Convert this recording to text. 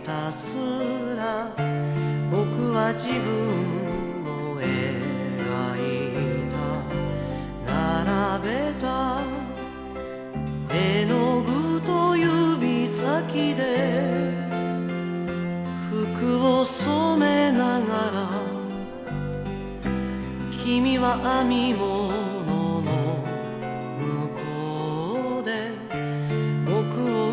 たすら僕は自分を描いた並べた絵の具と指先で服を染めながら君は編み物